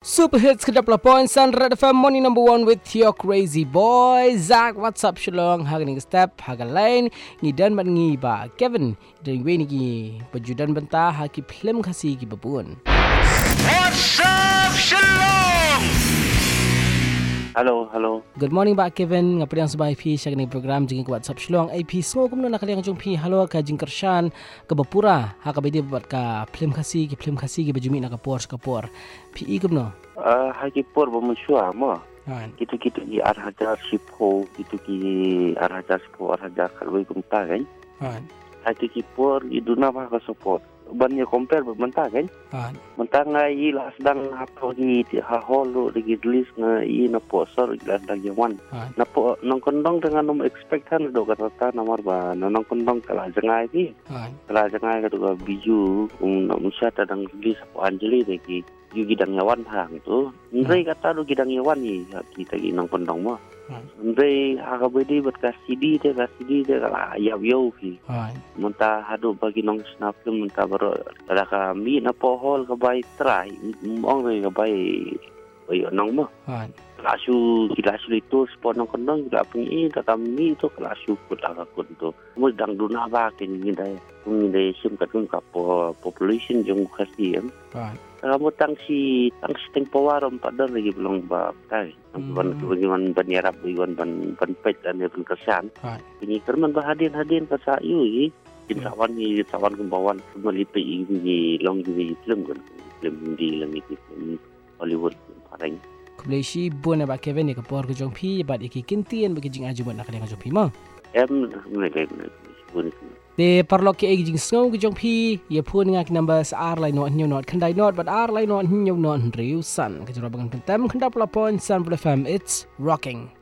Super hits kedap lapon Sun Red FM morning number 1 with your crazy boy Zach. What's up Shillong? Haga ning step haga lain ngidan bat ngi ba Kevin dan we ni bajudan bentah haki film kasih ki babun. What's up Shillong? Hello. Good morning ba Kevin. Ngapa yang sebai pi syak ning program jing ke WhatsApp Shillong IP semua kumno nak kalian jong pi halo ka jing kershan ke bapura ha ka bedi buat ka film kasih ki bajumi nak kapor pi kumno. Haki por bermusyawarah mah. Han. Kita di arhajar sipo, kita di arhajar sipo arhajar kaloi kumta kan. Han. Haki kipor iduna mah ka support. Bannya compare bermentah kan. Han. Mentah ngai lah sedang apa di haholo di release ngai na poster ilan lagi wan. Han. Napo nongkondong dengan nom expectan do kata nomor ba nongkondong kala jangai ni. Han. Kala jangai ka do biju musya tadang release apa Anjali deki yu gidang yawan hang tu. Ndrei kata do gidang yawan ni kita gi nongkondong mah. Ndrei hakabedi buat CD dia kala yaw fi. Han. Mentah hadu bagi nong snap tu mentah baru ada kami na pohol ke bayi try mong re ke bayi nong mah. Han. Kelasu itu spon nong kendong juga pengi tak kami tu kelasu put akakun tu. Mu dang duna ba ke ni dai sim katun ka population jong kasih em. Han. Kamu tangsi tempowarom pada lagi belum ba tai. Bagaimana banyarap bagaimana ban pet dan ban kesan. Han. Ini kerman bahadin ke sayu ye. Insawan ni tawan kembawan melipi ini long di film di lagi film Hollywood pareng. Kubleshi buna ba Kevin ni kapor ko jong pi bat iki kintian bagi jing aju bat nak kalian jong pi ma. Mulai bun. De parlok ke jing sngau ko jong pi ye pun ngak number ar lai not new not kandai not but ar lai not new not riu san ke jora bangan pentem kandap lapon Sun FM it's rocking.